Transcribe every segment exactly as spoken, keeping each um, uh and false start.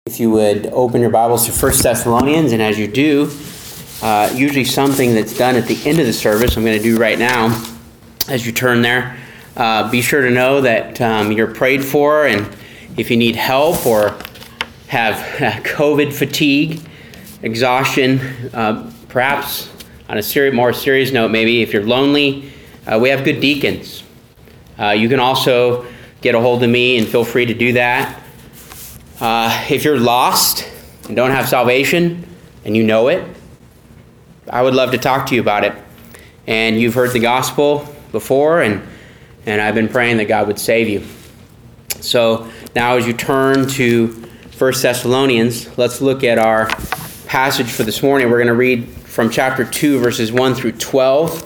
If you would open your Bibles to First Thessalonians, and as you do, uh, usually something that's done at the end of the service, I'm going to do right now, as you turn there, uh, be sure to know that um, you're prayed for, and if you need help or have COVID fatigue, exhaustion, uh, perhaps on a seri- more serious note, maybe if you're lonely, uh, we have good deacons. Uh, you can also get a hold of me, and feel free to do that. Uh, if you're lost and don't have salvation and you know it, I would love to talk to you about it. And you've heard the gospel before, and, and I've been praying that God would save you. So now as you turn to First Thessalonians, let's look at our passage for this morning. We're going to read from chapter two, verses one through twelve.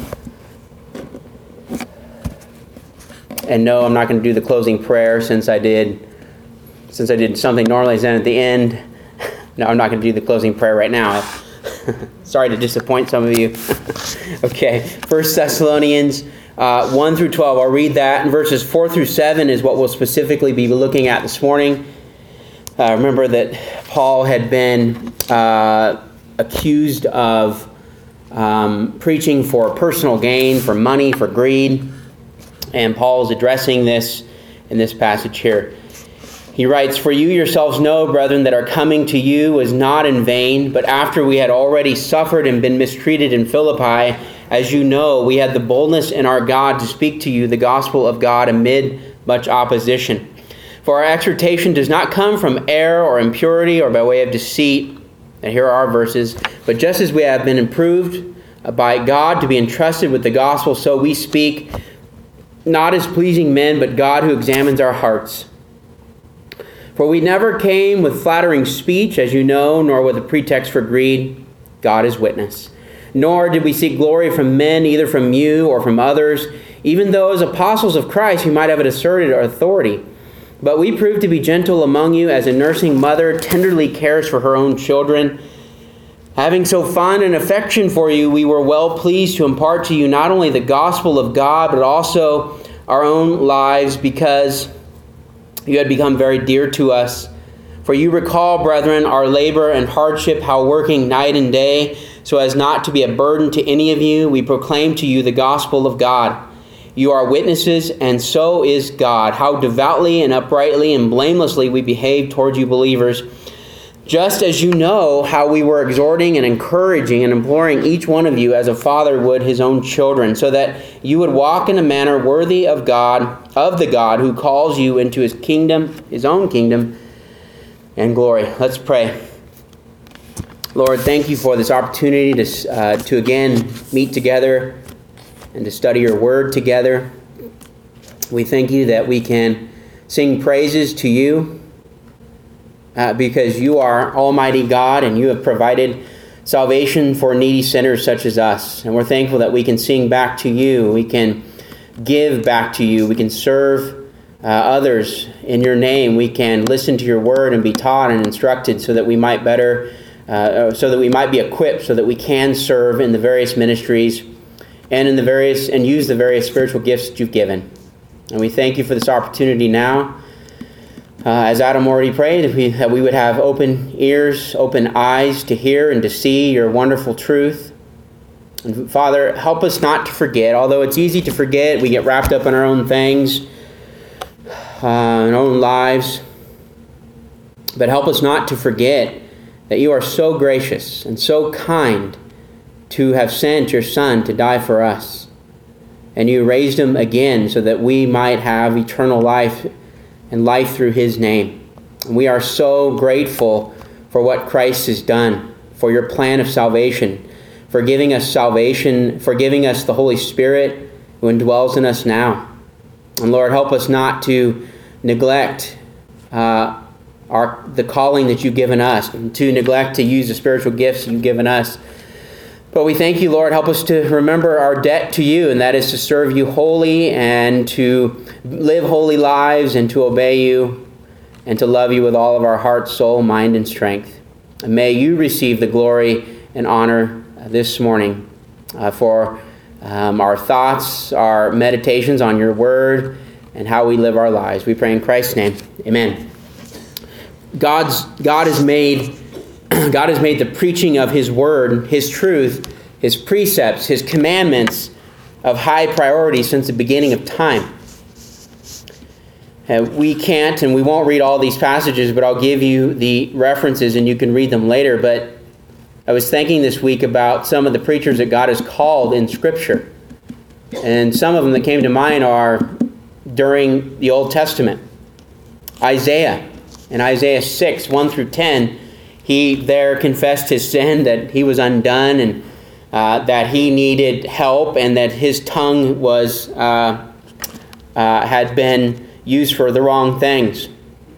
And no, I'm not going to do the closing prayer since I did Since I did something normally is done at the end. No, I'm not going to do the closing prayer right now. Sorry to disappoint some of you. Okay, First Thessalonians uh, one through twelve. I'll read that. And verses four through seven is what we'll specifically be looking at this morning. Uh, remember that Paul had been uh, accused of um, preaching for personal gain, for money, for greed. And Paul is addressing this in this passage here. He writes, "For you yourselves know, brethren, that our coming to you was not in vain, but after we had already suffered and been mistreated in Philippi, as you know, we had the boldness in our God to speak to you the gospel of God amid much opposition. For our exhortation does not come from error or impurity or by way of deceit." And here are our verses. "But just as we have been improved by God to be entrusted with the gospel, so we speak, not as pleasing men, but God who examines our hearts. For we never came with flattering speech, as you know, nor with a pretext for greed. God is witness. Nor did we seek glory from men, either from you or from others, even though as apostles of Christ we might have asserted our authority. But we proved to be gentle among you, as a nursing mother tenderly cares for her own children. Having so fond an affection for you, we were well pleased to impart to you not only the gospel of God, but also our own lives, because you had become very dear to us. For you recall, brethren, our labor and hardship, how working night and day, so as not to be a burden to any of you, we proclaim to you the gospel of God. You are witnesses, and so is God, how devoutly and uprightly and blamelessly we behave towards you believers, just as you know how we were exhorting and encouraging and imploring each one of you as a father would his own children, so that you would walk in a manner worthy of God, of the God who calls you into his kingdom, his own kingdom and glory." Let's pray. Lord, thank you for this opportunity to, uh, to again meet together and to study your word together. We thank you that we can sing praises to you, Uh, because you are Almighty God and you have provided salvation for needy sinners such as us. And we're thankful that we can sing back to you. We can give back to you. We can serve uh, others in your name. We can listen to your word and be taught and instructed so that we might better, uh, so that we might be equipped, so that we can serve in the various ministries and in the various and use the various spiritual gifts that you've given. And we thank you for this opportunity now. Uh, as Adam already prayed, if we, that we would have open ears, open eyes to hear and to see your wonderful truth. And Father, help us not to forget. Although it's easy to forget, we get wrapped up in our own things, uh, in our own lives. But help us not to forget that you are so gracious and so kind to have sent your Son to die for us. And you raised him again so that we might have eternal life and life through his name. And we are so grateful for what Christ has done, for your plan of salvation, for giving us salvation, for giving us the Holy Spirit who indwells in us now. And Lord, help us not to neglect uh, our the calling that you've given us, and to neglect to use the spiritual gifts you've given us. But we thank you, Lord. Help us to remember our debt to you, and that is to serve you wholly and to live holy lives and to obey you and to love you with all of our heart, soul, mind, and strength. And may you receive the glory and honor this morning uh, for um, our thoughts, our meditations on your word, and how we live our lives. We pray in Christ's name. Amen. God's God has made God has made the preaching of His word, His truth, His precepts, His commandments of high priority since the beginning of time. Uh, we can't and we won't read all these passages, but I'll give you the references and you can read them later. But I was thinking this week about some of the preachers that God has called in Scripture. And some of them that came to mind are during the Old Testament. Isaiah, in Isaiah six, one through ten, he there confessed his sin, that he was undone, and uh, that he needed help, and that his tongue was uh, uh, had been used for the wrong things.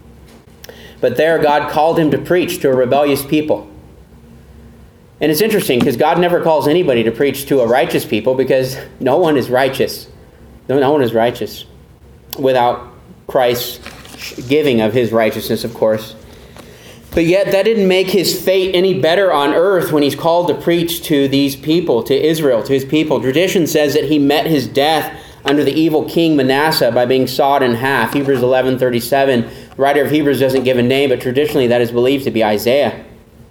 But there God called him to preach to a rebellious people. And it's interesting because God never calls anybody to preach to a righteous people, because no one is righteous. No, no one is righteous without Christ's giving of His righteousness, of course. But yet that didn't make his fate any better on earth when he's called to preach to these people, to Israel, to his people. Tradition says that he met his death under the evil king Manasseh by being sawed in half. Hebrews eleven thirty-seven. The writer of Hebrews doesn't give a name, but traditionally that is believed to be Isaiah.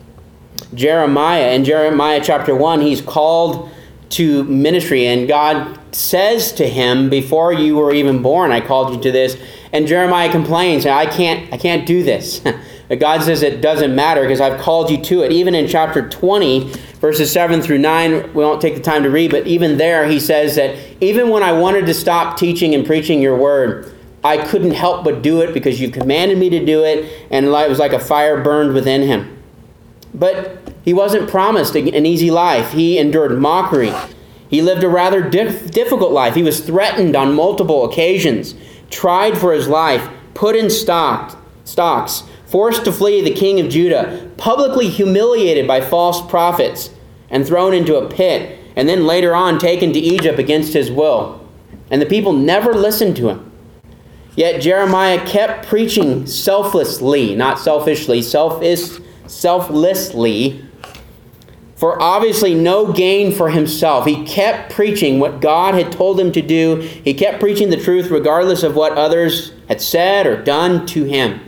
Jeremiah, in Jeremiah chapter one, he's called to ministry, and God says to him, before you were even born, I called you to this. And Jeremiah complains, I can't, I can't do this. But God says it doesn't matter because I've called you to it. Even in chapter twenty, verses seven through nine, we won't take the time to read, but even there he says that even when I wanted to stop teaching and preaching your word, I couldn't help but do it because you commanded me to do it, and it was like a fire burned within him. But he wasn't promised an easy life. He endured mockery. He lived a rather dif- difficult life. He was threatened on multiple occasions, tried for his life, put in stock, stocks, forced to flee the king of Judah, publicly humiliated by false prophets, and thrown into a pit, and then later on taken to Egypt against his will. And the people never listened to him. Yet Jeremiah kept preaching selflessly, not selfishly, selfish, selflessly, for obviously no gain for himself. He kept preaching what God had told him to do. He kept preaching the truth regardless of what others had said or done to him.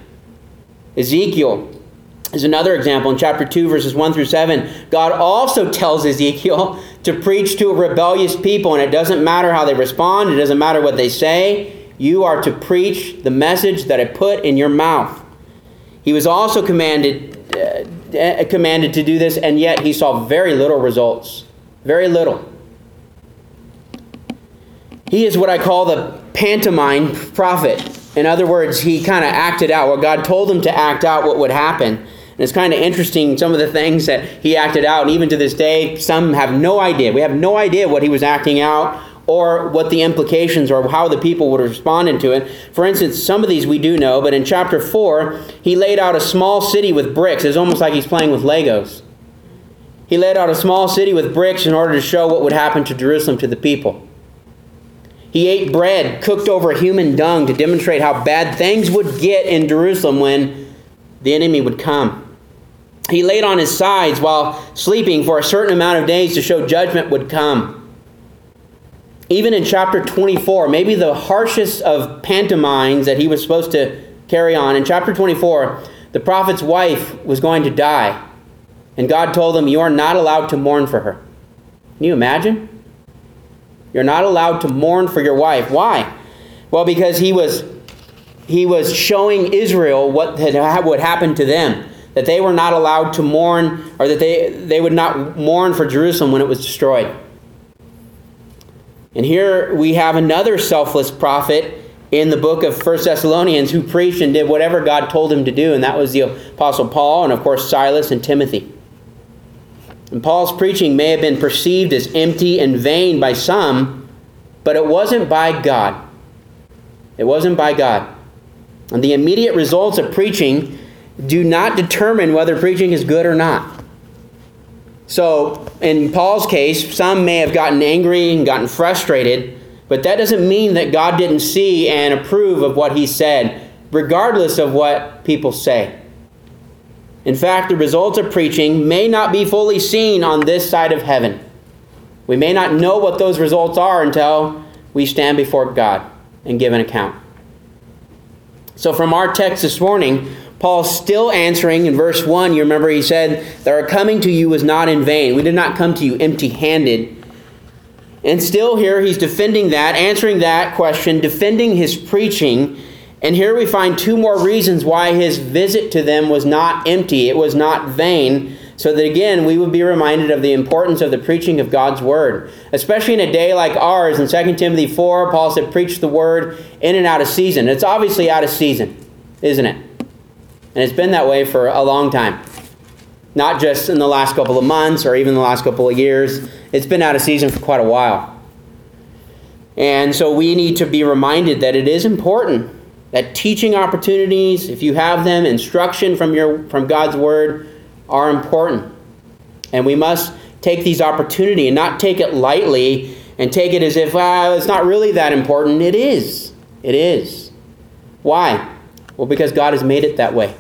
Ezekiel is another example. In chapter two, verses one through seven, God also tells Ezekiel to preach to a rebellious people, and it doesn't matter how they respond. It doesn't matter what they say. You are to preach the message that I put in your mouth. He was also commanded uh, commanded to do this, and yet he saw very little results. Very little. He is what I call the pantomime prophet. In other words, he kind of acted out what God told him to act out, what would happen. And it's kind of interesting, some of the things that he acted out. And even to this day, some have no idea. We have no idea what he was acting out or what the implications or how the people would have responded to it. For instance, some of these we do know, but in chapter four, he laid out a small city with bricks. It's almost like he's playing with Legos. He laid out a small city with bricks in order to show what would happen to Jerusalem, to the people. He ate bread cooked over human dung to demonstrate how bad things would get in Jerusalem when the enemy would come. He laid on his sides while sleeping for a certain amount of days to show judgment would come. Even in chapter twenty-four, maybe the harshest of pantomimes that he was supposed to carry on, in chapter twenty-four, the prophet's wife was going to die. And God told him, you are not allowed to mourn for her. Can you imagine? You're not allowed to mourn for your wife. Why? Well, because he was he was showing Israel what had what happened to them. That they were not allowed to mourn, or that they, they would not mourn for Jerusalem when it was destroyed. And here we have another selfless prophet in the book of First Thessalonians who preached and did whatever God told him to do, and that was the Apostle Paul and, of course, Silas and Timothy. And Paul's preaching may have been perceived as empty and vain by some, but it wasn't by God. It wasn't by God. And the immediate results of preaching do not determine whether preaching is good or not. So, in Paul's case, some may have gotten angry and gotten frustrated, but that doesn't mean that God didn't see and approve of what he said, regardless of what people say. In fact, the results of preaching may not be fully seen on this side of heaven. We may not know what those results are until we stand before God and give an account. So from our text this morning, Paul's still answering in verse one. You remember he said, that our coming to you was not in vain. We did not come to you empty-handed. And still here he's defending that, answering that question, defending his preaching. And here we find two more reasons why his visit to them was not empty. It was not vain. So that again, we would be reminded of the importance of the preaching of God's word. Especially in a day like ours, in Second Timothy four, Paul said, preach the word in and out of season. It's obviously out of season, isn't it? And it's been that way for a long time. Not just in the last couple of months or even the last couple of years. It's been out of season for quite a while. And so we need to be reminded that it is important that teaching opportunities, if you have them, instruction from your from God's word, are important. And we must take these opportunity and not take it lightly and take it as if, well, it's not really that important. It is. It is. Why? Well, because God has made it that way.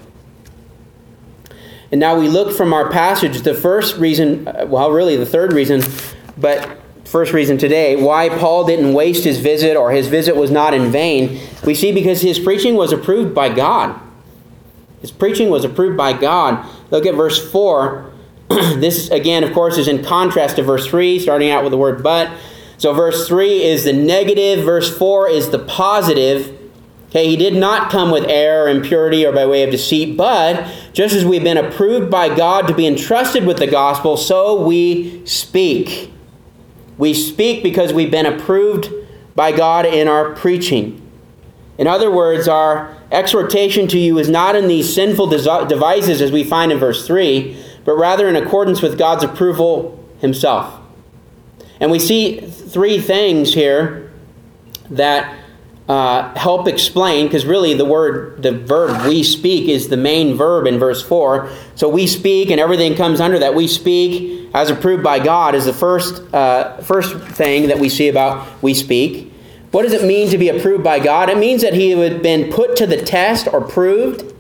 And now we look from our passage, the first reason, well, really the third reason, but first reason today, why Paul didn't waste his visit or his visit was not in vain. We see because his preaching was approved by God. His preaching was approved by God. Look at verse four. This, again, of course, is in contrast to verse three, starting out with the word but. So verse three is the negative. Verse four is the positive. Okay, he did not come with error, impurity, or by way of deceit, but just as we've been approved by God to be entrusted with the gospel, so we speak. We speak because we've been approved by God in our preaching. In other words, our exhortation to you is not in these sinful devices as we find in verse three, but rather in accordance with God's approval himself. And we see three things here that uh, help explain, because really the word, the verb we speak is the main verb in verse four. So we speak and everything comes under that. We speak as approved by God is the first, uh, first thing that we see about we speak. What does it mean to be approved by God? It means that he had been put to the test or proved,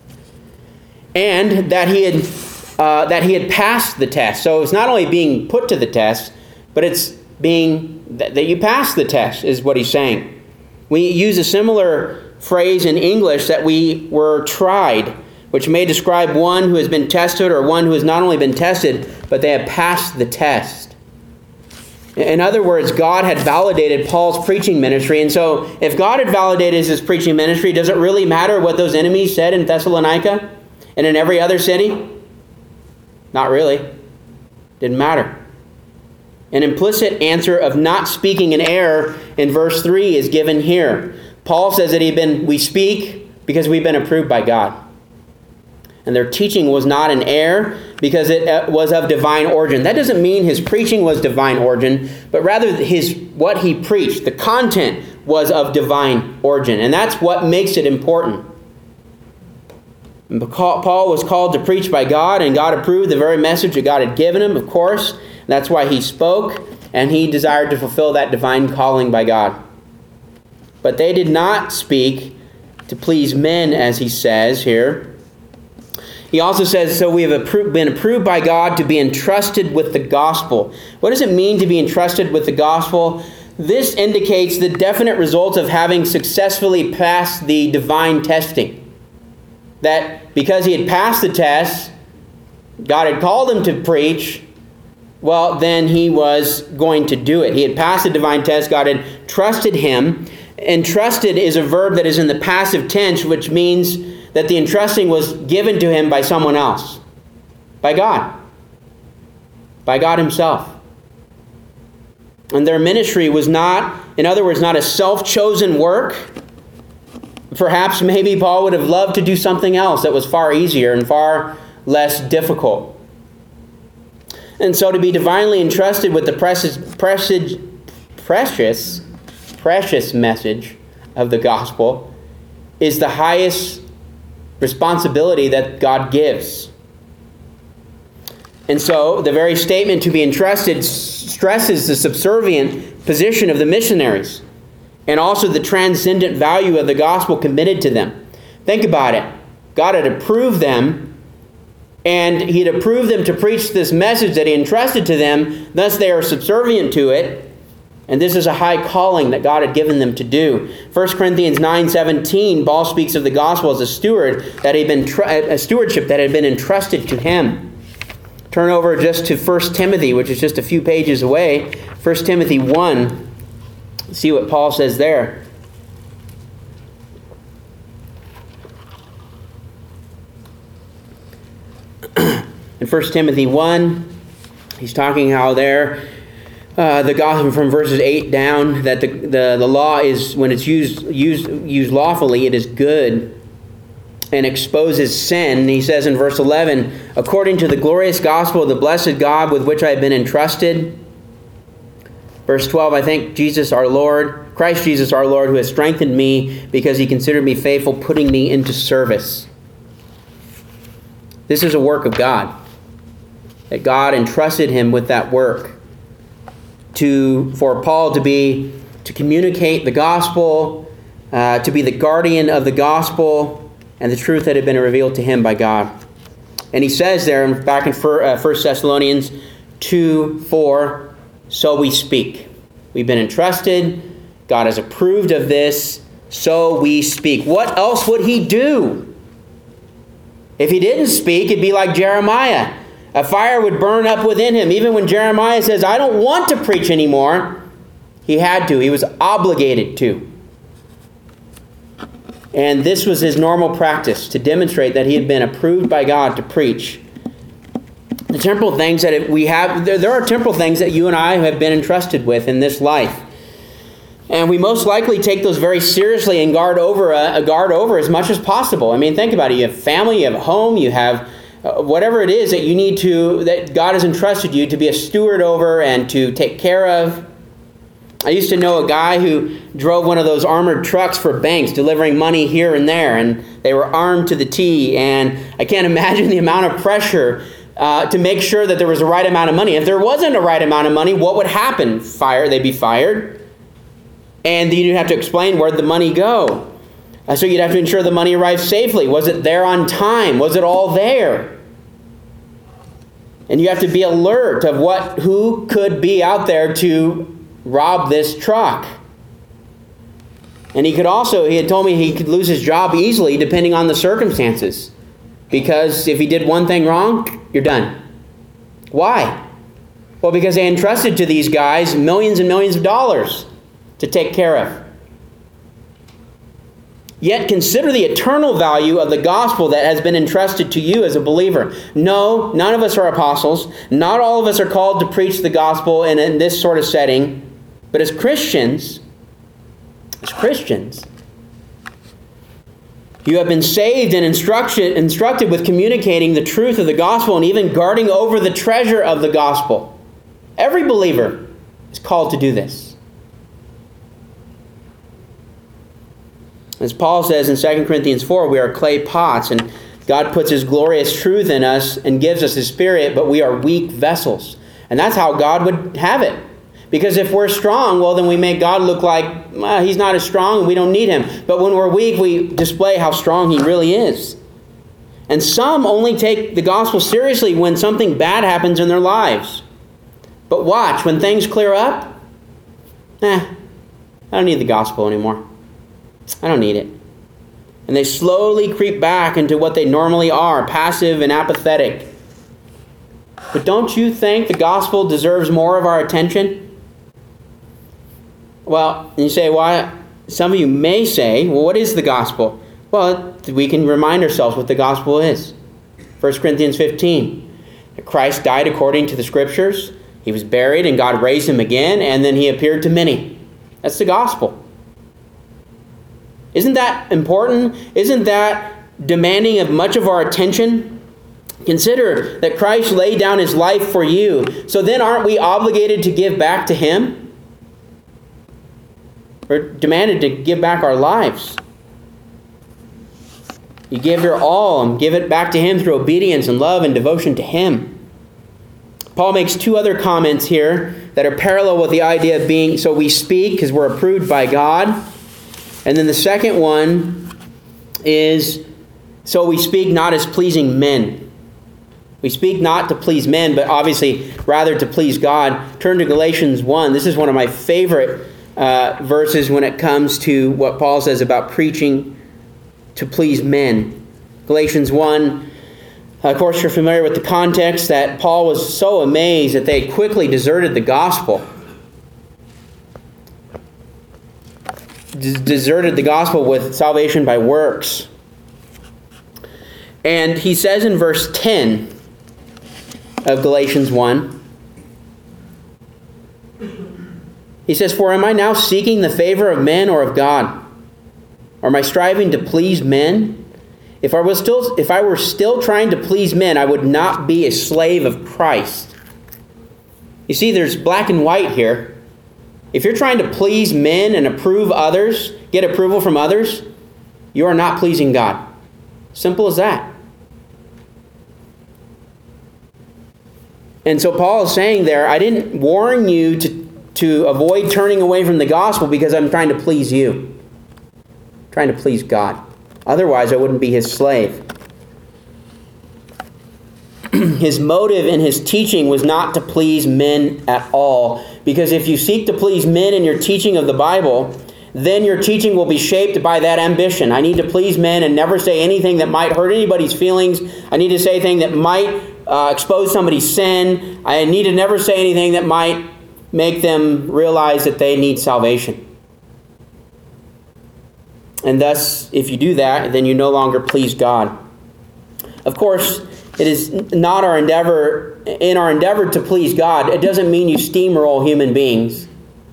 and that he had uh, that he had passed the test. So it's not only being put to the test, but it's being that, that you passed the test is what he's saying. We use a similar phrase in English, that we were tried, which may describe one who has been tested or one who has not only been tested, but they have passed the test. In other words, God had validated Paul's preaching ministry. And so if God had validated his preaching ministry, does it really matter what those enemies said in Thessalonica and in every other city? Not really. Didn't matter. An implicit answer of not speaking in error in verse three is given here. Paul says that he'd been, we speak because we've been approved by God. And their teaching was not in error because it was of divine origin. That doesn't mean his preaching was divine origin, but rather his what he preached, the content was of divine origin. And that's what makes it important. Paul was called to preach by God, and God approved the very message that God had given him, of course. That's why he spoke, and he desired to fulfill that divine calling by God. But they did not speak to please men, as he says here. He also says, so we have approved, been approved by God to be entrusted with the gospel. What does it mean to be entrusted with the gospel? This indicates the definite result of having successfully passed the divine testing. That because he had passed the test, God had called him to preach, well, then he was going to do it. He had passed the divine test. God had trusted him. Entrusted is a verb that is in the passive tense, which means that the entrusting was given to him by someone else. By God. By God himself. And their ministry was not, in other words, not a self-chosen work. Perhaps maybe Paul would have loved to do something else that was far easier and far less difficult. And so to be divinely entrusted with the precious, precious, precious, precious message of the gospel is the highest responsibility that God gives. And so the very statement to be entrusted stresses the subservient position of the missionaries and also the transcendent value of the gospel committed to them. Think about it. God had approved them, and he had approved them to preach this message that he entrusted to them. Thus they are subservient to it. And this is a high calling that God had given them to do. First Corinthians nine seventeen, Paul speaks of the gospel as a steward that had been tr- a stewardship that had been entrusted to him. Turn over just to First Timothy, which is just a few pages away. First Timothy one. See what Paul says there. In First Timothy one, he's talking how there Uh, the gospel from verses eight down, that the, the, the law is, when it's used, used, used lawfully, it is good and exposes sin. He says in verse eleven, according to the glorious gospel of the blessed God with which I have been entrusted. Verse twelve, I thank Jesus our Lord, Christ Jesus our Lord, who has strengthened me because he considered me faithful, putting me into service. This is a work of God, that God entrusted him with that work. To, for Paul to be, to communicate the gospel, uh, to be the guardian of the gospel and the truth that had been revealed to him by God. And he says there, back in First Thessalonians two four, so we speak. We've been entrusted. God has approved of this, so we speak. What else would he do? If he didn't speak, it'd be like Jeremiah. A fire would burn up within him. Even when Jeremiah says, I don't want to preach anymore, he had to. He was obligated to. And this was his normal practice, to demonstrate that he had been approved by God to preach. The temporal things that we have, there, there are temporal things that you and I have been entrusted with in this life. And we most likely take those very seriously and guard over, a, a guard over as much as possible. I mean, think about it. You have family, you have a home, you have whatever it is that you need to, that God has entrusted you to be a steward over and to take care of. I used to know a guy who drove one of those armored trucks for banks, delivering money here and there, and they were armed to the T, and I can't imagine the amount of pressure uh, to make sure that there was the right amount of money. If there wasn't a right amount of money, what would happen? Fire, they'd be fired, and you'd have to explain where'd the money go. Uh, so you'd have to ensure the money arrived safely. Was it there on time? Was it all there? And you have to be alert of what, who could be out there to rob this truck. And he could also, he had told me he could lose his job easily depending on the circumstances. Because if he did one thing wrong, you're done. Why? Well, because they entrusted to these guys millions and millions of dollars to take care of. Yet consider the eternal value of the gospel that has been entrusted to you as a believer. No, none of us are apostles. Not all of us are called to preach the gospel in, in this sort of setting. But as Christians, as Christians, you have been saved and instructed, instructed with communicating the truth of the gospel and even guarding over the treasure of the gospel. Every believer is called to do this. As Paul says in Second Corinthians four, we are clay pots, and God puts his glorious truth in us and gives us his Spirit, but we are weak vessels. And that's how God would have it. Because if we're strong, well, then we make God look like well, he's not as strong and we don't need him. But when we're weak, we display how strong he really is. And some only take the gospel seriously when something bad happens in their lives. But watch, when things clear up, eh, I don't need the gospel anymore. I don't need it. And they slowly creep back into what they normally are, passive and apathetic. But don't you think the gospel deserves more of our attention? Well, you say, why? Some of you may say, well, what is the gospel? Well, we can remind ourselves what the gospel is. First Corinthians fifteen. Christ died according to the Scriptures. He was buried and God raised him again, and then he appeared to many. That's the gospel. Isn't that important? Isn't that demanding of much of our attention? Consider that Christ laid down his life for you. So then aren't we obligated to give back to him? We're demanded to give back our lives. You give your all and give it back to him through obedience and love and devotion to him. Paul makes two other comments here that are parallel with the idea of being, so we speak because we're approved by God. And then the second one is, so we speak not as pleasing men. We speak not to please men, but obviously rather to please God. Turn to Galatians one. This is one of my favorite uh, verses when it comes to what Paul says about preaching to please men. Galatians one, of course you're familiar with the context that Paul was so amazed that they quickly deserted the gospel. D- deserted the gospel with salvation by works. And he says in verse ten of Galatians one, he says, "For am I now seeking the favor of men or of God? Or am I striving to please men? If I was still, if I were still trying to please men, I would not be a slave of Christ." You see, there's black and white here. If you're trying to please men and approve others, get approval from others, you are not pleasing God. Simple as that. And so Paul is saying there, I didn't warn you to, to avoid turning away from the gospel because I'm trying to please you. I'm trying to please God. Otherwise, I wouldn't be his slave. His motive in his teaching was not to please men at all. Because if you seek to please men in your teaching of the Bible, then your teaching will be shaped by that ambition. I need to please men and never say anything that might hurt anybody's feelings. I need to say anything that might uh, expose somebody's sin. I need to never say anything that might make them realize that they need salvation. And thus, if you do that, then you no longer please God. Of course, it is not our endeavor, in our endeavor to please God, it doesn't mean you steamroll human beings.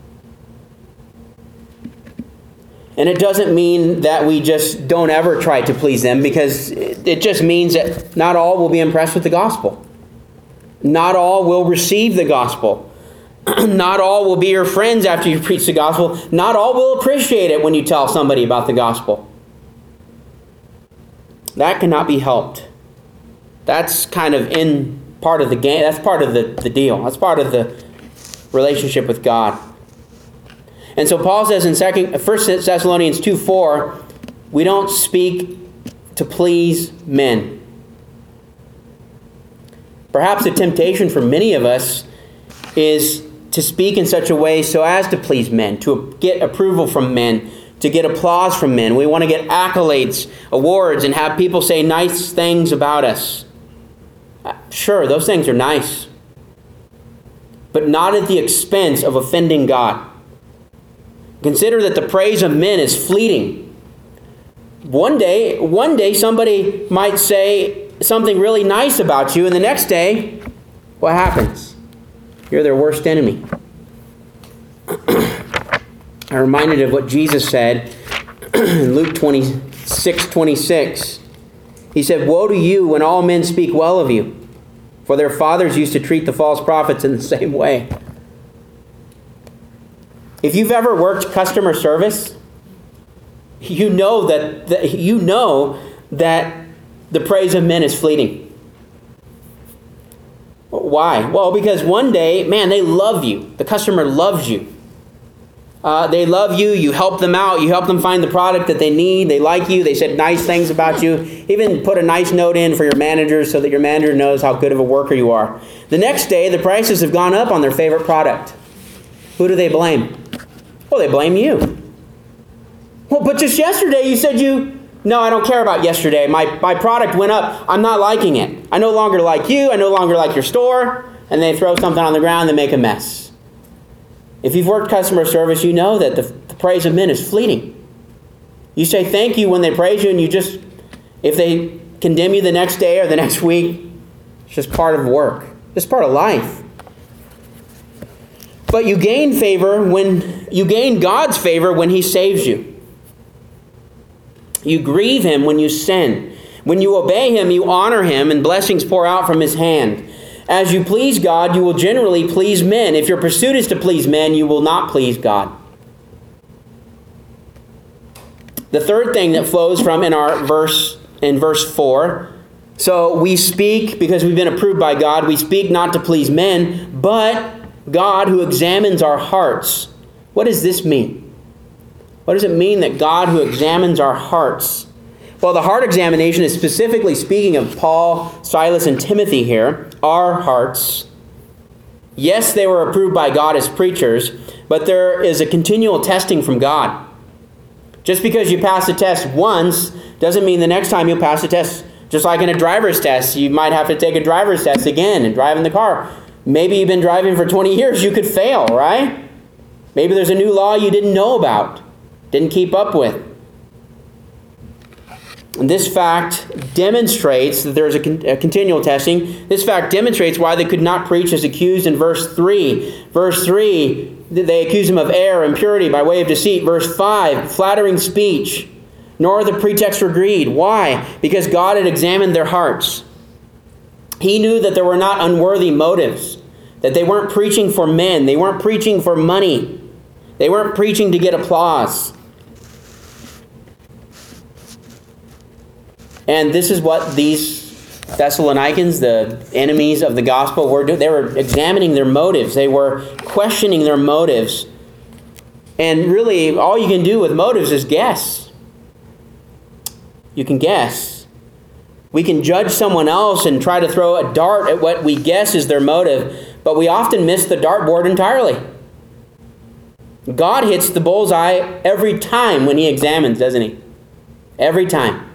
And it doesn't mean that we just don't ever try to please them, because it just means that not all will be impressed with the gospel. Not all will receive the gospel. Not all will be your friends after you preach the gospel. Not all will appreciate it when you tell somebody about the gospel. That cannot be helped. That's kind of in part of the game. That's part of the, the deal. That's part of the relationship with God. And so Paul says in second, First Thessalonians two four, we don't speak to please men. Perhaps the temptation for many of us is to speak in such a way so as to please men, to get approval from men, to get applause from men. We want to get accolades, awards, and have people say nice things about us. Sure, those things are nice, but not at the expense of offending God. Consider that the praise of men is fleeting. One day, one day somebody might say something really nice about you, and the next day, what happens? You're their worst enemy. I'm reminded of what Jesus said in Luke twenty-six twenty-six. He said, "Woe to you when all men speak well of you, for their fathers used to treat the false prophets in the same way." If you've ever worked customer service, you know that, that you know that the praise of men is fleeting. Why? Well, because one day, man, they love you. The customer loves you. Uh, they love you. You help them out. You help them find the product that they need. They like you. They said nice things about you. Even put a nice note in for your manager so that your manager knows how good of a worker you are. The next day, the prices have gone up on their favorite product. Who do they blame? Well, they blame you. Well, but just yesterday you said you... No, I don't care about yesterday. My, my product went up. I'm not liking it. I no longer like you. I no longer like your store. And they throw something on the ground and make a mess. If you've worked customer service, you know that the, the praise of men is fleeting. You say thank you when they praise you, and you just, if they condemn you the next day or the next week, it's just part of work. It's part of life. But you gain favor when, you gain God's favor when He saves you. You grieve Him when you sin. When you obey Him, you honor Him, and blessings pour out from His hand. As you please God, you will generally please men. If your pursuit is to please men, you will not please God. The third thing that flows from in our verse, in verse four, so we speak because we've been approved by God. We speak not to please men, but God who examines our hearts. What does this mean? What does it mean that God who examines our hearts? Well, the heart examination is specifically speaking of Paul, Silas, and Timothy here, our hearts. Yes, they were approved by God as preachers, but there is a continual testing from God. Just because you pass the test once doesn't mean the next time you'll pass the test. Just like in a driver's test, you might have to take a driver's test again and drive in the car. Maybe you've been driving for twenty years, you could fail, right? Maybe there's a new law you didn't know about, didn't keep up with. And this fact demonstrates that there's a, con- a continual testing. This fact demonstrates why they could not preach as accused in verse three. Verse three, they accuse him of error, impurity by way of deceit. Verse five, flattering speech, nor the pretext for greed. Why? Because God had examined their hearts. He knew that there were not unworthy motives, that they weren't preaching for men, they weren't preaching for money, they weren't preaching to get applause. And this is what these Thessalonians, the enemies of the gospel, were doing. They were examining their motives. They were questioning their motives. And really, all you can do with motives is guess. You can guess. We can judge someone else and try to throw a dart at what we guess is their motive, but we often miss the dartboard entirely. God hits the bullseye every time when he examines, doesn't he? Every time.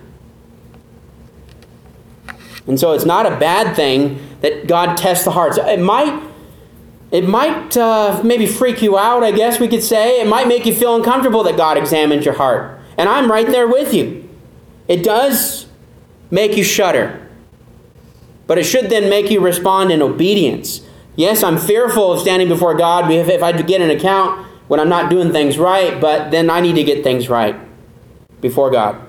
And so it's not a bad thing that God tests the hearts. It might, it might uh, maybe freak you out, I guess we could say. It might make you feel uncomfortable that God examines your heart. And I'm right there with you. It does make you shudder. But it should then make you respond in obedience. Yes, I'm fearful of standing before God if, if I get an account when I'm not doing things right, but then I need to get things right before God.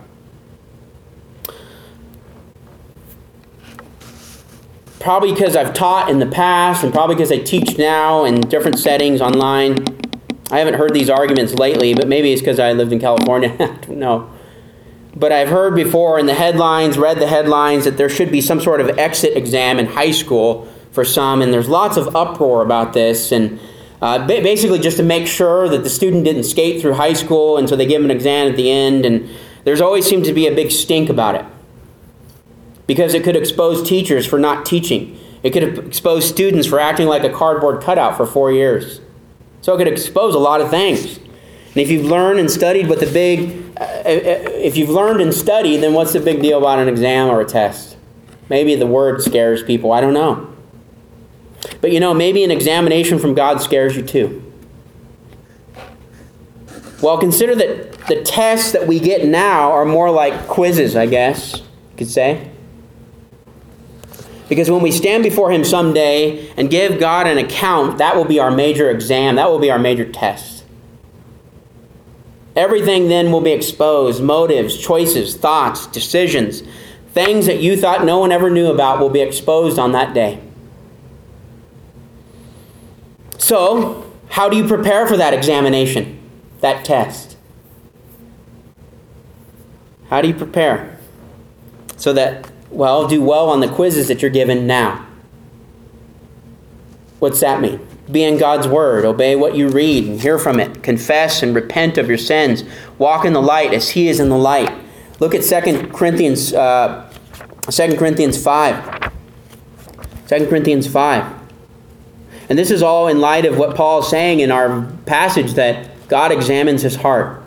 Probably because I've taught in the past, and probably because I teach now in different settings online. I haven't heard these arguments lately, but maybe it's because I lived in California. I don't know. But I've heard before in the headlines, read the headlines, that there should be some sort of exit exam in high school for some, and there's lots of uproar about this, and uh, basically just to make sure that the student didn't skate through high school, and so they give them an exam at the end, and there's always seemed to be a big stink about it. Because it could expose teachers for not teaching. It could expose students for acting like a cardboard cutout for four years. So it could expose a lot of things. And if you've learned and studied what the big, uh, if you've learned and studied, then what's the big deal about an exam or a test? Maybe the word scares people. I don't know. But you know, maybe an examination from God scares you too. Well, consider that the tests that we get now are more like quizzes, I guess you could say. Because when we stand before him someday and give God an account, that will be our major exam. That will be our major test. Everything then will be exposed. Motives, choices, thoughts, decisions, things that you thought no one ever knew about will be exposed on that day. So, how do you prepare for that examination, that test? How do you prepare so that, well, do well on the quizzes that you're given now? What's that mean? Be in God's Word. Obey what you read and hear from it. Confess and repent of your sins. Walk in the light as He is in the light. Look at Second Corinthians, uh, Second Corinthians five. Second Corinthians five. And this is all in light of what Paul is saying in our passage, that God examines his heart.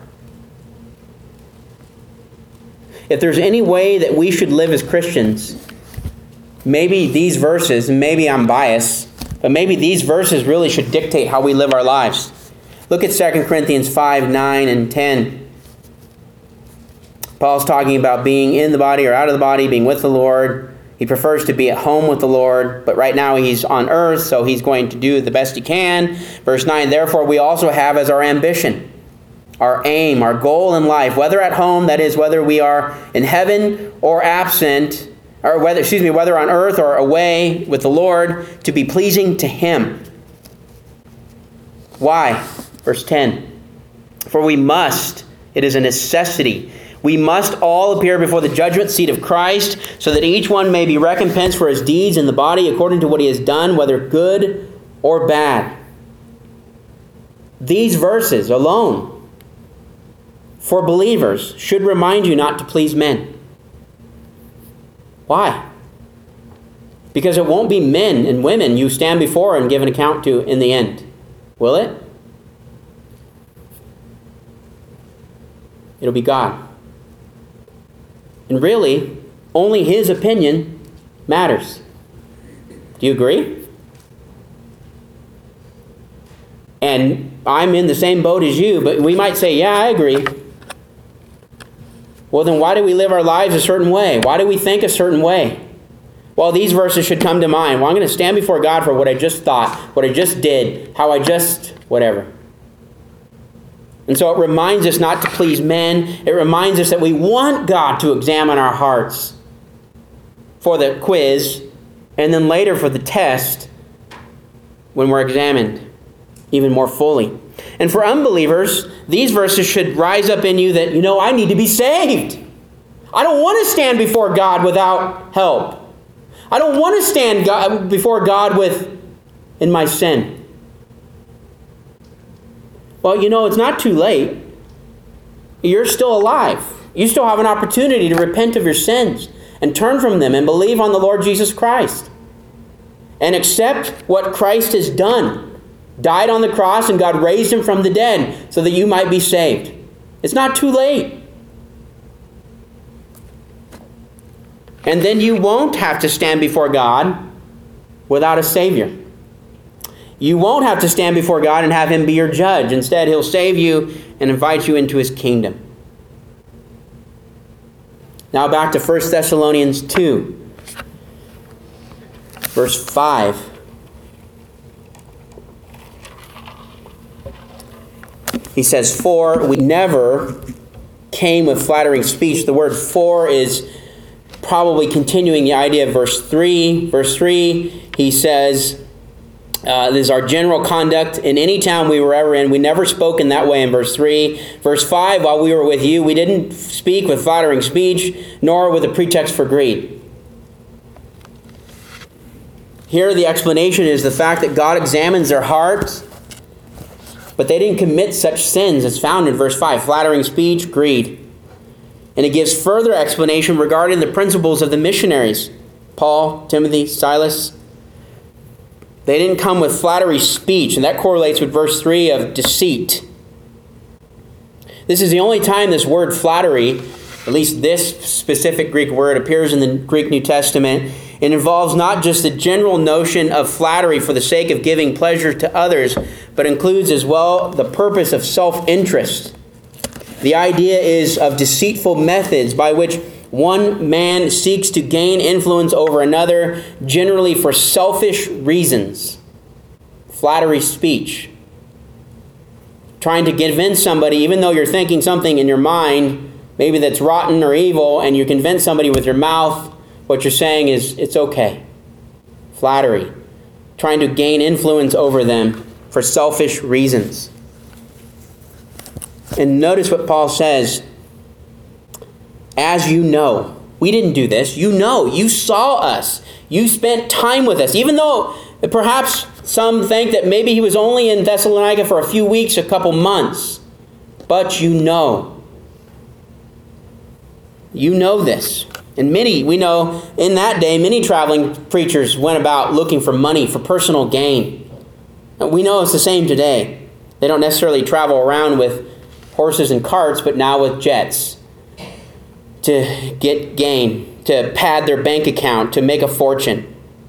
If there's any way that we should live as Christians, maybe these verses, and maybe I'm biased, but maybe these verses really should dictate how we live our lives. Look at Second Corinthians five, nine, and ten. Paul's talking about being in the body or out of the body, being with the Lord. He prefers to be at home with the Lord, but right now he's on earth, so he's going to do the best he can. Verse nine, therefore we also have as our ambition, our aim, our goal in life, whether at home, that is, whether we are in heaven or absent, or whether, excuse me, whether on earth or away with the Lord, to be pleasing to Him. Why? Verse ten, for we must, it is a necessity, we must all appear before the judgment seat of Christ, so that each one may be recompensed for his deeds in the body according to what he has done, whether good or bad. These verses alone, for believers, should remind you not to please men. Why? Because it won't be men and women you stand before and give an account to in the end. Will it? It'll be God. And really, only His opinion matters. Do you agree? And I'm in the same boat as you, but we might say, yeah, I agree. Well, then why do we live our lives a certain way? Why do we think a certain way? Well, these verses should come to mind. Well, I'm going to stand before God for what I just thought, what I just did, how I just, whatever. And so it reminds us not to please men. It reminds us that we want God to examine our hearts for the quiz, and then later for the test when we're examined even more fully. And for unbelievers, these verses should rise up in you that, you know, I need to be saved. I don't want to stand before God without help. I don't want to stand God, before God with in my sin. Well, you know, it's not too late. You're still alive. You still have an opportunity to repent of your sins and turn from them and believe on the Lord Jesus Christ. And accept what Christ has done. Died on the cross and God raised Him from the dead so that you might be saved. It's not too late. And then you won't have to stand before God without a Savior. You won't have to stand before God and have Him be your judge. Instead, He'll save you and invite you into His kingdom. Now back to First Thessalonians two, verse five. He says, for we never came with flattering speech. The word for is probably continuing the idea of verse three. Verse three, he says, uh, this is our general conduct in any town we were ever in. We never spoke in that way in verse three. Verse five, while we were with you, we didn't speak with flattering speech, nor with a pretext for greed. Here the explanation is the fact that God examines their hearts, but they didn't commit such sins as found in verse five, flattering speech, greed. And it gives further explanation regarding the principles of the missionaries, Paul, Timothy, Silas. They didn't come with flattery speech, and that correlates with verse three of deceit. This is the only time this word flattery, at least this specific Greek word, appears in the Greek New Testament. It involves not just the general notion of flattery for the sake of giving pleasure to others, but includes as well the purpose of self-interest. The idea is of deceitful methods by which one man seeks to gain influence over another, generally for selfish reasons. Flattery speech. Trying to convince somebody, even though you're thinking something in your mind, maybe that's rotten or evil, and you convince somebody with your mouth, what you're saying is, it's okay. Flattery. Trying to gain influence over them for selfish reasons. And notice what Paul says. As you know, we didn't do this. You know, you saw us. You spent time with us. Even though perhaps some think that maybe he was only in Thessalonica for a few weeks, a couple months. But you know. You know this. And many, we know, in that day, many traveling preachers went about looking for money, for personal gain. And we know it's the same today. They don't necessarily travel around with horses and carts, but now with jets to get gain, to pad their bank account, to make a fortune.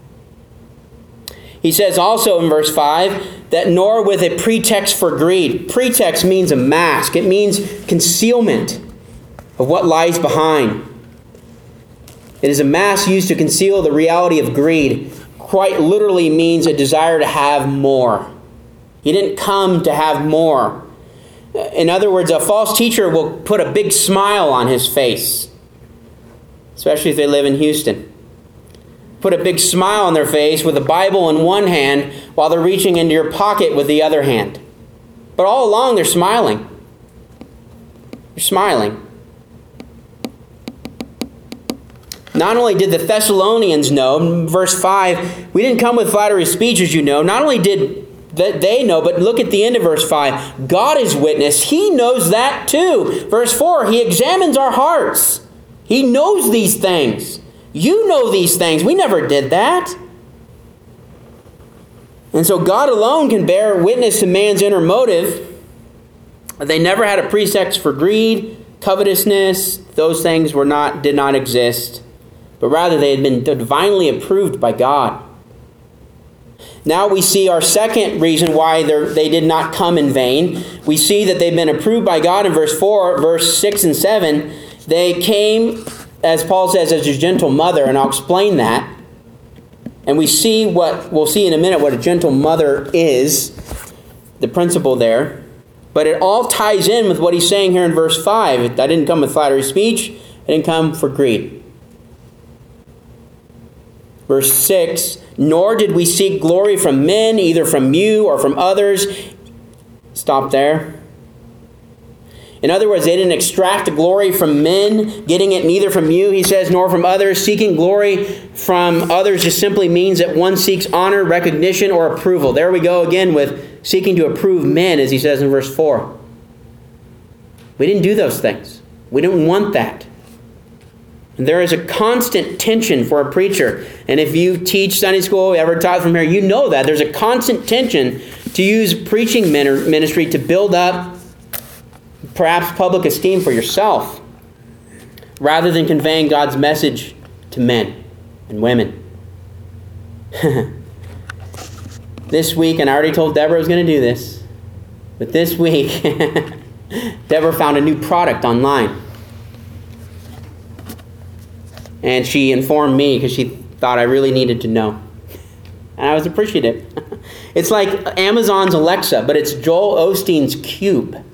He says also in verse five that nor with a pretext for greed. Pretext means a mask. It means concealment of what lies behind. It is a mask used to conceal the reality of greed. Quite literally means a desire to have more. He didn't come to have more. In other words, a false teacher will put a big smile on his face, especially if they live in Houston. Put a big smile on their face with a Bible in one hand while they're reaching into your pocket with the other hand. But all along they're smiling. They're smiling. Not only did the Thessalonians know, verse five, we didn't come with flattery speech, as you know. Not only did they know, but look at the end of verse five. God is witness. He knows that too. Verse four, He examines our hearts. He knows these things. You know these things. We never did that. And so God alone can bear witness to man's inner motive. They never had a pretext for greed, covetousness. Those things were not did not exist. But rather they had been divinely approved by God. Now we see our second reason why they did not come in vain. We see that they've been approved by God in verse four, verse six and seven. They came, as Paul says, as a gentle mother, and I'll explain that. And we see what, we'll see in a minute what a gentle mother is, the principle there. But it all ties in with what he's saying here in verse five. I didn't come with flattery speech. I didn't come for greed. Verse six, nor did we seek glory from men, either from you or from others. Stop there. In other words, they didn't extract the glory from men, getting it neither from you, he says, nor from others. Seeking glory from others just simply means that one seeks honor, recognition, or approval. There we go again with seeking to approve men, as he says in verse four. We didn't do those things. We didn't want that. And there is a constant tension for a preacher. And if you teach Sunday school, ever taught from here, you know that. There's a constant tension to use preaching ministry to build up perhaps public esteem for yourself, rather than conveying God's message to men and women. This week, and I already told Deborah I was going to do this, but this week, Deborah found a new product online. And she informed me because she thought I really needed to know. And I was appreciative. It's like Amazon's Alexa, but it's Joel Osteen's Cube.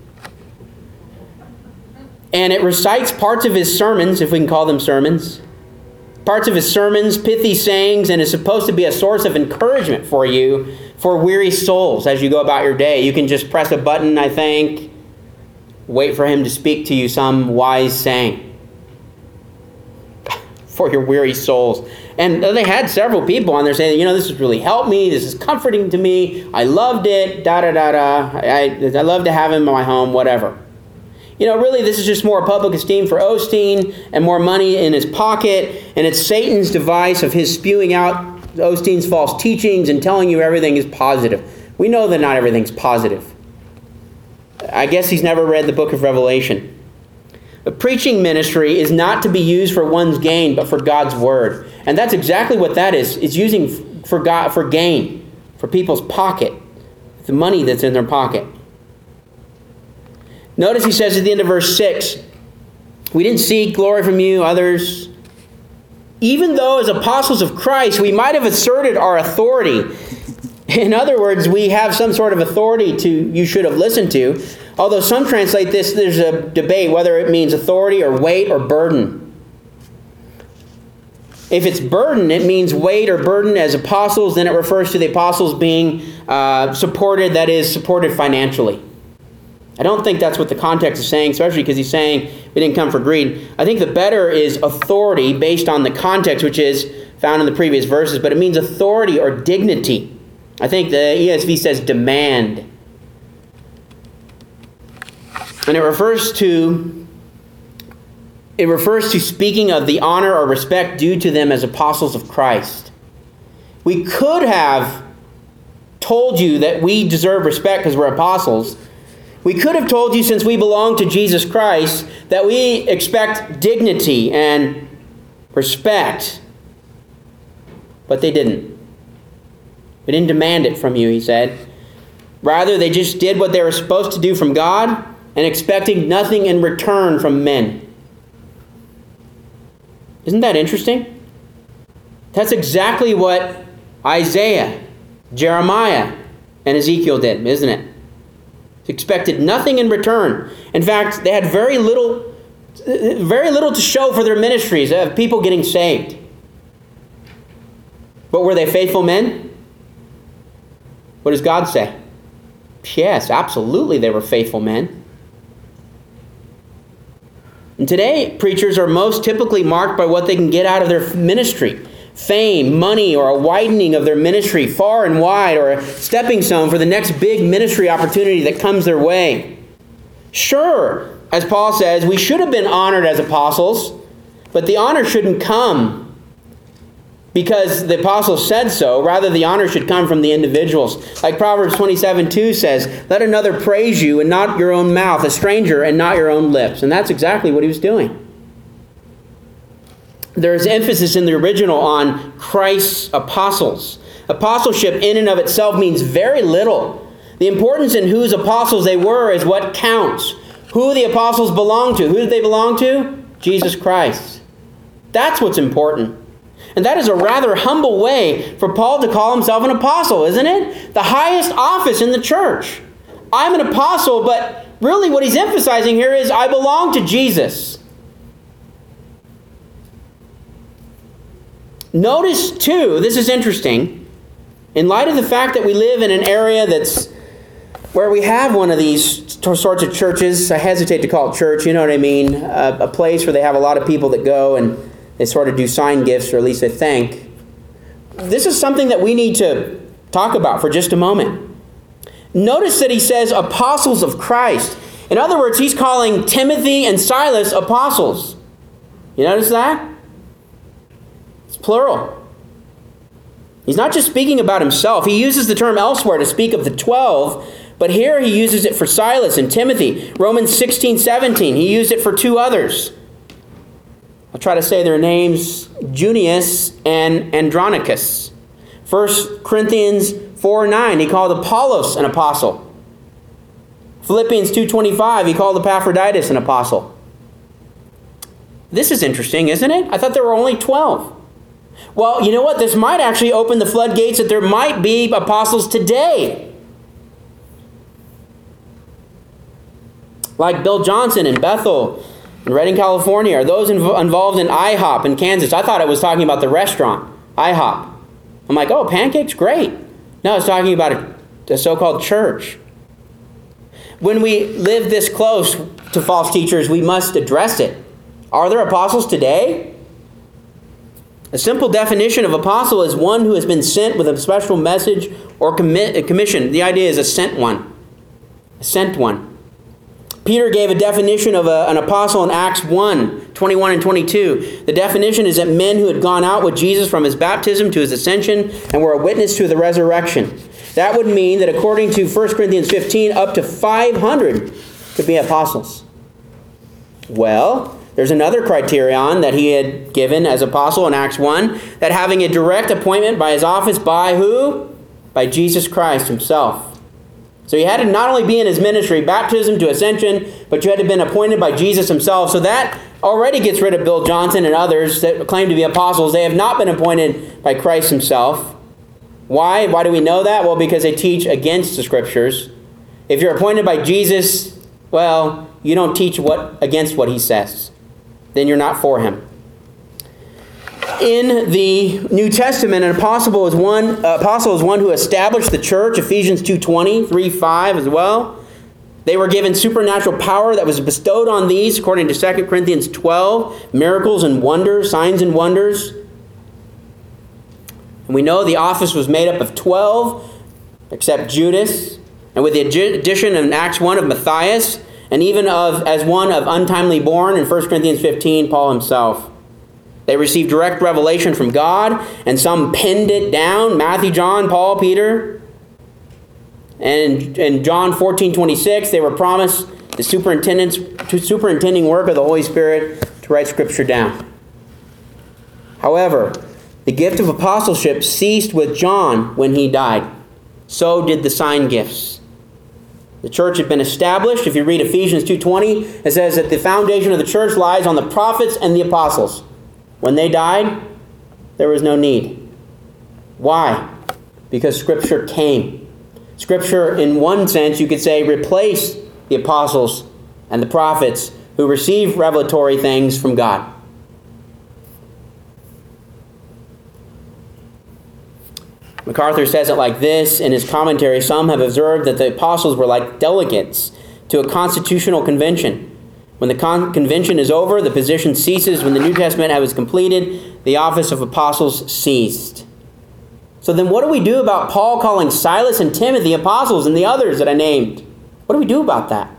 And it recites parts of his sermons, if we can call them sermons. Parts of his sermons, pithy sayings, and is supposed to be a source of encouragement for you, for weary souls as you go about your day. You can just press a button, I think, wait for him to speak to you some wise saying for your weary souls. And they had several people on there saying, you know, this has really helped me. This is comforting to me. I loved it. Da da da da. I I love to have him in my home. Whatever. You know, really, this is just more public esteem for Osteen and more money in his pocket. And it's Satan's device of his spewing out Osteen's false teachings and telling you everything is positive. We know that not everything's positive. I guess he's never read the book of Revelation. But preaching ministry is not to be used for one's gain, but for God's word. And that's exactly what that is. It's using for God, for gain, for people's pocket, the money that's in their pocket. Notice he says at the end of verse six, we didn't seek glory from you, others. Even though as apostles of Christ, we might have asserted our authority. In other words, we have some sort of authority to you should have listened to. Although some translate this, there's a debate whether it means authority or weight or burden. If it's burden, it means weight or burden as apostles. Then it refers to the apostles being uh, supported, that is, supported financially. I don't think that's what the context is saying, especially because he's saying we didn't come for greed. I think the better is authority based on the context, which is found in the previous verses, but it means authority or dignity. I think the E S V says demand. And it refers to it refers to speaking of the honor or respect due to them as apostles of Christ. We could have told you that we deserve respect because we're apostles. We could have told you, since we belong to Jesus Christ, that we expect dignity and respect. But they didn't. They didn't demand it from you, he said. Rather, they just did what they were supposed to do from God and expecting nothing in return from men. Isn't that interesting? That's exactly what Isaiah, Jeremiah, and Ezekiel did, isn't it? Expected nothing in return. In fact, they had very little, very little to show for their ministries of people getting saved. But were they faithful men? What does God say? Yes, absolutely they were faithful men. And today, preachers are most typically marked by what they can get out of their ministry. Fame, money, or a widening of their ministry far and wide, or a stepping stone for the next big ministry opportunity that comes their way. Sure, as Paul says, we should have been honored as apostles, but the honor shouldn't come because the apostles said so. Rather, the honor should come from the individuals. Like Proverbs twenty-seven two says, let another praise you and not your own mouth, a stranger and not your own lips. And that's exactly what he was doing. There's emphasis in the original on Christ's apostles. Apostleship in and of itself means very little. The importance in whose apostles they were is what counts. Who the apostles belong to. Who did they belong to? Jesus Christ. That's what's important. And that is a rather humble way for Paul to call himself an apostle, isn't it? The highest office in the church. I'm an apostle, but really what he's emphasizing here is I belong to Jesus. Notice, too, this is interesting, in light of the fact that we live in an area that's where we have one of these sorts of churches. I hesitate to call it church, you know what I mean? A, a place where they have a lot of people that go and they sort of do sign gifts, or at least they think. This is something that we need to talk about for just a moment. Notice that he says apostles of Christ. In other words, he's calling Timothy and Silas apostles. You notice that? It's plural. He's not just speaking about himself. He uses the term elsewhere to speak of the twelve, but here he uses it for Silas and Timothy. Romans sixteen seventeen, he used it for two others. I'll try to say their names, Junius and Andronicus. First Corinthians four nine, he called Apollos an apostle. Philippians two twenty-five, he called Epaphroditus an apostle. This is interesting, isn't it? I thought there were only twelve. Well, you know what? This might actually open the floodgates that there might be apostles today. Like Bill Johnson in Bethel, in Redding, California, or those inv- involved in IHOP in Kansas. I thought it was talking about the restaurant, IHOP. I'm like, oh, pancakes, great. No, it's talking about a, a so-called church. When we live this close to false teachers, we must address it. Are there apostles today? A simple definition of apostle is one who has been sent with a special message or commi- a commission. The idea is a sent one. A sent one. Peter gave a definition of a, an apostle in Acts one, twenty-one and twenty-two. The definition is that men who had gone out with Jesus from his baptism to his ascension and were a witness to the resurrection. That would mean that according to First Corinthians fifteen, up to five hundred could be apostles. Well, there's another criterion that he had given as apostle in Acts one, that having a direct appointment by his office by who? By Jesus Christ himself. So you had to not only be in his ministry, baptism to ascension, but you had to have been appointed by Jesus himself. So that already gets rid of Bill Johnson and others that claim to be apostles. They have not been appointed by Christ himself. Why? Why do we know that? Well, because they teach against the Scriptures. If you're appointed by Jesus, well, you don't teach what against what he says. Then you're not for him. In the New Testament, an apostle is one uh, apostle is one who established the church, Ephesians two twenty, three five as well. They were given supernatural power that was bestowed on these, according to Second Corinthians twelve, miracles and wonders, signs and wonders. And we know the office was made up of twelve, except Judas, and with the addition in Acts one of Matthias, and even of as one of untimely born in First Corinthians fifteen, Paul himself. They received direct revelation from God, and some penned it down. Matthew, John, Paul, Peter. And in John fourteen twenty-six, they were promised the superintendent's superintending work of the Holy Spirit to write Scripture down. However, the gift of apostleship ceased with John when he died. So did the sign gifts. The church had been established. If you read Ephesians two twenty, it says that the foundation of the church lies on the prophets and the apostles. When they died, there was no need. Why? Because Scripture came. Scripture, in one sense, you could say, replaced the apostles and the prophets who received revelatory things from God. MacArthur says it like this in his commentary. Some have observed that the apostles were like delegates to a constitutional convention. When the con- convention is over, the position ceases. When the New Testament was completed, the office of apostles ceased. So then what do we do about Paul calling Silas and Timothy apostles and the others that I named? What do we do about that?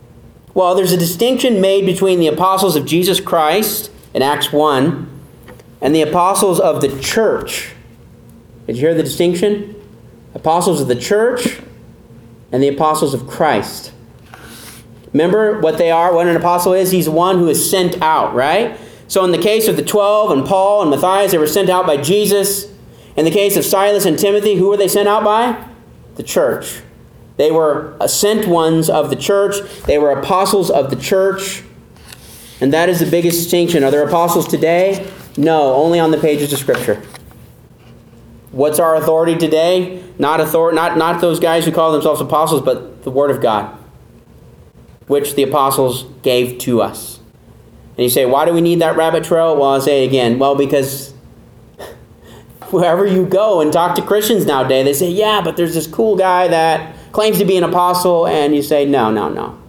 Well, there's a distinction made between the apostles of Jesus Christ in Acts one and the apostles of the church. Did you hear the distinction? Apostles of the church and the apostles of Christ. Remember what they are, what an apostle is? He's one who is sent out, right? So in the case of the twelve and Paul and Matthias, they were sent out by Jesus. In the case of Silas and Timothy, who were they sent out by? The church. They were sent ones of the church. They were apostles of the church. And that is the biggest distinction. Are there apostles today? No, only on the pages of Scripture. What's our authority today? Not author- not, not those guys who call themselves apostles, but the Word of God, which the apostles gave to us. And you say, why do we need that rabbit trail? Well, I'll say it again. Well, because wherever you go and talk to Christians nowadays, they say, yeah, but there's this cool guy that claims to be an apostle, and you say, no, no, no.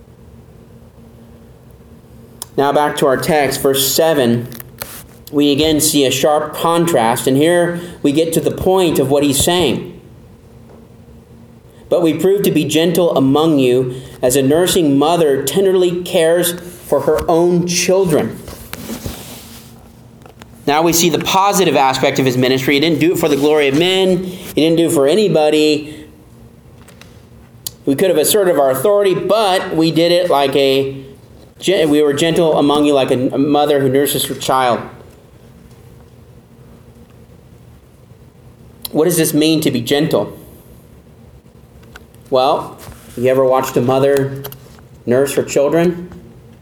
Now back to our text, verse seven. We again see a sharp contrast, and here we get to the point of what he's saying. But we prove to be gentle among you, as a nursing mother tenderly cares for her own children. Now we see the positive aspect of his ministry. He didn't do it for the glory of men. He didn't do it for anybody. We could have asserted our authority, but we did it like a, we were gentle among you like a mother who nurses her child. What does this mean to be gentle? Well, you ever watched a mother nurse her children?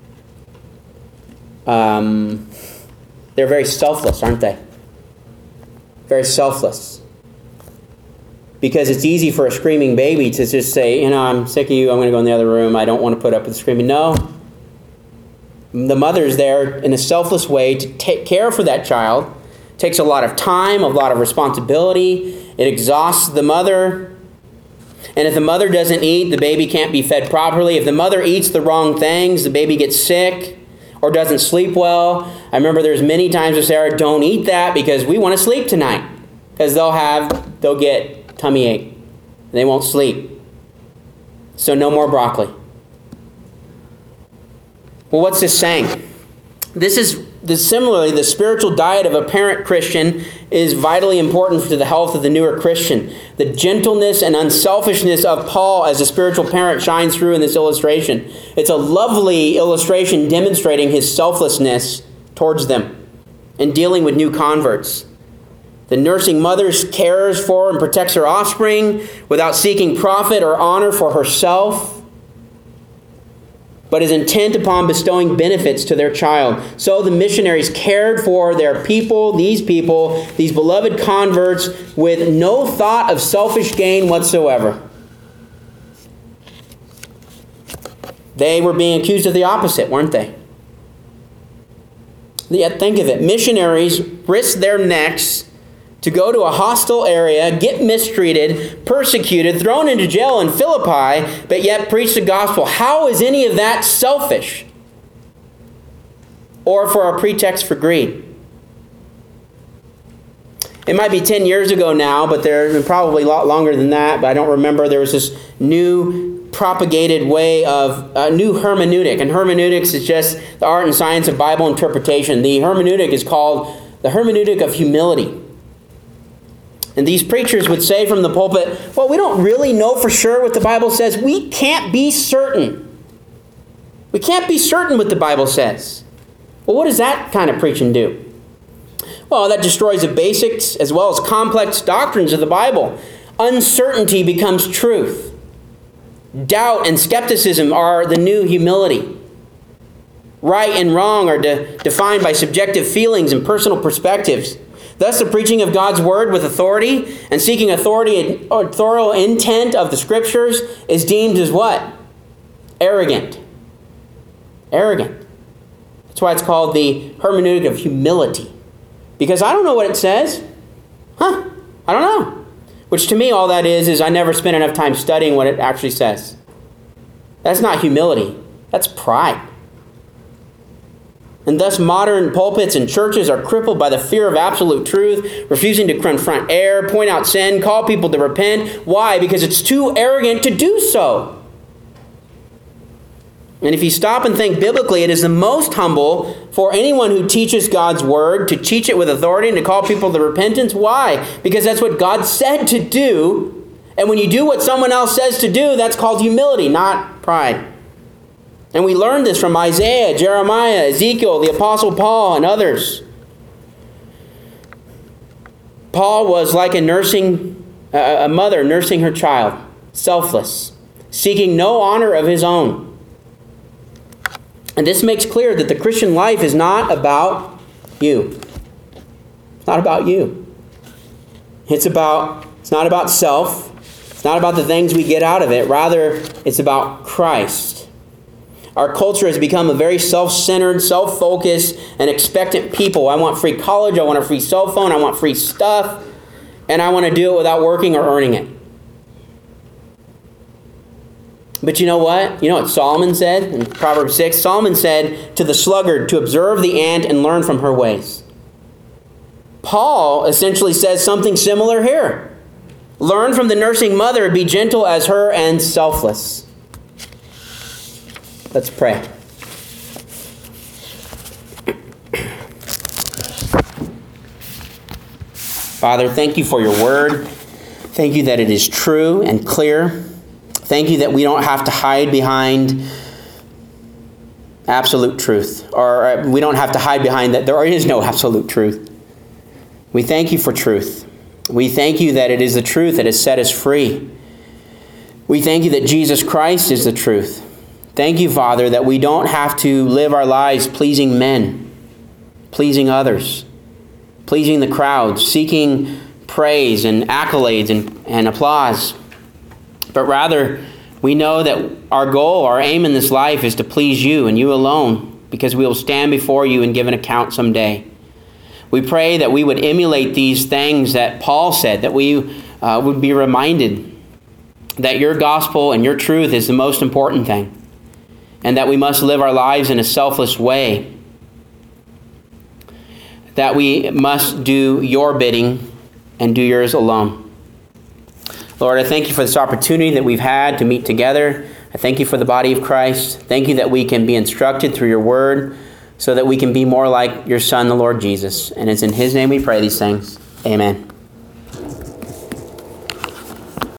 Um, they're very selfless, aren't they? Very selfless. Because it's easy for a screaming baby to just say, you know, I'm sick of you, I'm going to go in the other room, I don't want to put up with screaming. No. The mother's there in a selfless way to take care for that child. It takes a lot of time, a lot of responsibility. It exhausts the mother. And if the mother doesn't eat, the baby can't be fed properly. If the mother eats the wrong things, the baby gets sick or doesn't sleep well. I remember there's many times with Sarah, don't eat that because we want to sleep tonight. Because they'll have, they'll get tummy ache. They won't sleep. So no more broccoli. Well, what's this saying? This is this, similarly, the spiritual diet of a parent Christian is vitally important to the health of the newer Christian. The gentleness and unselfishness of Paul as a spiritual parent shines through in this illustration. It's a lovely illustration demonstrating his selflessness towards them and dealing with new converts. The nursing mother cares for and protects her offspring without seeking profit or honor for herself, but is intent upon bestowing benefits to their child. So the missionaries cared for their people, these people, these beloved converts, with no thought of selfish gain whatsoever. They were being accused of the opposite, weren't they? Yet think of it. Missionaries risked their necks to go to a hostile area, get mistreated, persecuted, thrown into jail in Philippi, but yet preach the gospel. How is any of that selfish? Or for a pretext for greed? It might be ten years ago now, but they're probably a lot longer than that, but I don't remember. There was this new propagated way of uh, new hermeneutic. And hermeneutics is just the art and science of Bible interpretation. The hermeneutic is called the hermeneutic of humility. And these preachers would say from the pulpit, well, we don't really know for sure what the Bible says. We can't be certain. We can't be certain what the Bible says. Well, what does that kind of preaching do? Well, that destroys the basics as well as complex doctrines of the Bible. Uncertainty becomes truth. Doubt and skepticism are the new humility. Right and wrong are de- defined by subjective feelings and personal perspectives. Thus, the preaching of God's word with authority and seeking authority or thorough intent of the Scriptures is deemed as what? Arrogant. Arrogant. That's why it's called the hermeneutic of humility. Because I don't know what it says. Huh? I don't know. Which to me, all that is, is I never spent enough time studying what it actually says. That's not humility. That's pride. And thus modern pulpits and churches are crippled by the fear of absolute truth, refusing to confront error, point out sin, call people to repent. Why? Because it's too arrogant to do so. And if you stop and think biblically, it is the most humble for anyone who teaches God's word to teach it with authority and to call people to repentance. Why? Because that's what God said to do. And when you do what someone else says to do, that's called humility, not pride. And we learned this from Isaiah, Jeremiah, Ezekiel, the Apostle Paul, and others. Paul was like a nursing, uh, a mother nursing her child, selfless, seeking no honor of his own. And this makes clear that the Christian life is not about you. It's not about you. It's about, it's not about self. It's not about the things we get out of it. Rather, it's about Christ. Our culture has become a very self-centered, self-focused, and expectant people. I want free college. I want a free cell phone. I want free stuff. And I want to do it without working or earning it. But you know what? You know what Solomon said in Proverbs six? Solomon said to the sluggard to observe the ant and learn from her ways. Paul essentially says something similar here. Learn from the nursing mother, be gentle as her and selfless. Let's pray. Father, thank you for your word. Thank you that it is true and clear. Thank you that we don't have to hide behind absolute truth, or we don't have to hide behind that there is no absolute truth. We thank you for truth. We thank you that it is the truth that has set us free. We thank you that Jesus Christ is the truth. Thank you, Father, that we don't have to live our lives pleasing men, pleasing others, pleasing the crowd, seeking praise and accolades and, and applause. But rather, we know that our goal, our aim in this life is to please you and you alone, because we will stand before you and give an account someday. We pray that we would emulate these things that Paul said, that we uh, would be reminded that your gospel and your truth is the most important thing, and that we must live our lives in a selfless way, that we must do your bidding and do yours alone. Lord, I thank you for this opportunity that we've had to meet together. I thank you for the body of Christ. Thank you that we can be instructed through your word so that we can be more like your Son, the Lord Jesus. And it's in his name we pray these things. Amen.